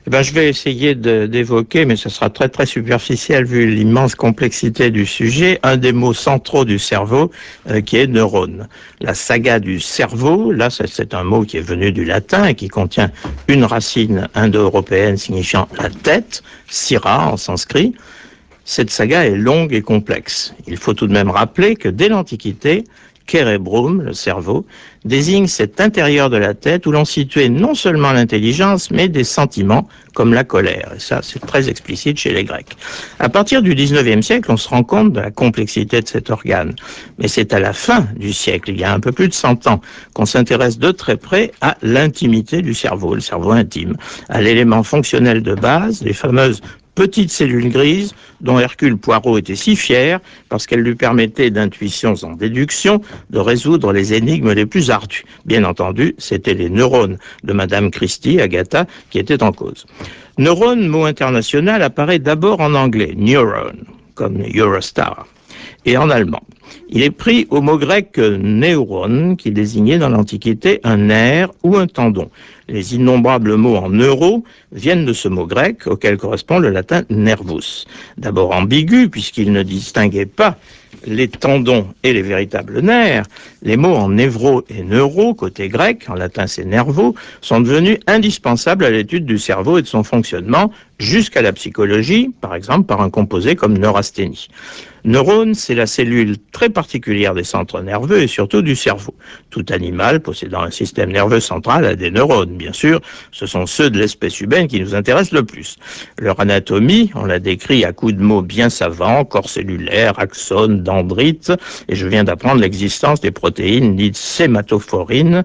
Eh ben, je vais essayer d'évoquer, mais ce sera très très superficiel vu l'immense complexité du sujet, un des mots centraux du cerveau qui est neurone. La saga du cerveau, là c'est un mot qui est venu du latin et qui contient une racine indo-européenne signifiant la tête, sira en sanskrit. Cette saga est longue et complexe. Il faut tout de même rappeler que dès l'Antiquité, cerebrum, le cerveau, désigne cet intérieur de la tête où l'on situait non seulement l'intelligence, mais des sentiments comme la colère. Et ça, c'est très explicite chez les Grecs. À partir du 19e siècle, on se rend compte de la complexité de cet organe. Mais c'est à la fin du siècle, il y a un peu plus de 100 ans, qu'on s'intéresse de très près à l'intimité du cerveau, le cerveau intime, à l'élément fonctionnel de base, les fameuses petites cellules grises dont Hercule Poirot était si fier parce qu'elles lui permettaient d'intuitions en déduction de résoudre les énigmes les plus ardues. Bien entendu, c'était les neurones de Madame Christie, Agatha, qui étaient en cause. Neurone, mot international, apparaît d'abord en anglais, neuron, comme Eurostar, et en allemand. Il est pris au mot grec neuron, qui désignait dans l'Antiquité un nerf ou un tendon. Les innombrables mots en euro viennent de ce mot grec auquel correspond le latin nervus. D'abord ambigu, puisqu'il ne distinguait pas les tendons et les véritables nerfs, les mots en névro et neuro, côté grec, en latin c'est nervo, sont devenus indispensables à l'étude du cerveau et de son fonctionnement, jusqu'à la psychologie, par exemple par un composé comme neurasthénie. Neurone, c'est la cellule très particulière des centres nerveux et surtout du cerveau. Tout animal possédant un système nerveux central a des neurones, bien sûr. Ce sont ceux de l'espèce humaine qui nous intéressent le plus. Leur anatomie, on la décrit à coups de mots bien savants, corps cellulaire, axone, dendrite, et je viens d'apprendre l'existence des protéines dites sémaphorines.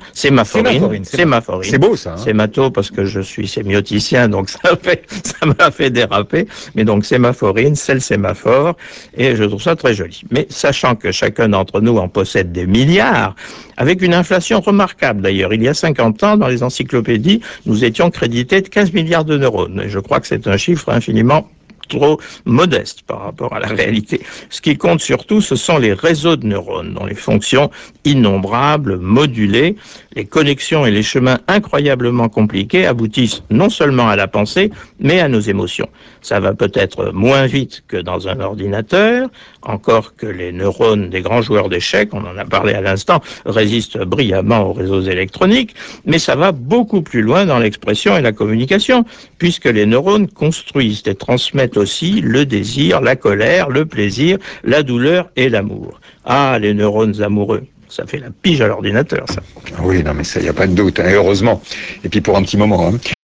C'est beau ça. Sémato parce que je suis sémioticien, donc ça m'a fait déraper. Mais donc sémaphorine, c'est le sémaphore, et je trouve ça très joli. Mais sachant que chacun d'entre nous en possède des milliards, avec une inflation remarquable d'ailleurs. Il y a 50 ans, dans les encyclopédies, nous étions crédités de 15 milliards de neurones. Et je crois que c'est un chiffre infiniment trop modeste par rapport à la réalité. Ce qui compte surtout, ce sont les réseaux de neurones, dont les fonctions innombrables, modulées, les connexions et les chemins incroyablement compliqués aboutissent non seulement à la pensée, mais à nos émotions. Ça va peut-être moins vite que dans un ordinateur, encore que les neurones des grands joueurs d'échecs, on en a parlé à l'instant, résistent brillamment aux réseaux électroniques, mais ça va beaucoup plus loin dans l'expression et la communication, puisque les neurones construisent et transmettent aussi le désir, la colère, le plaisir, la douleur et l'amour. Ah, les neurones amoureux, ça fait la pige à l'ordinateur, ça. Oui, non, mais ça, il n'y a pas de doute, hein, heureusement. Et puis pour un petit moment. Hein.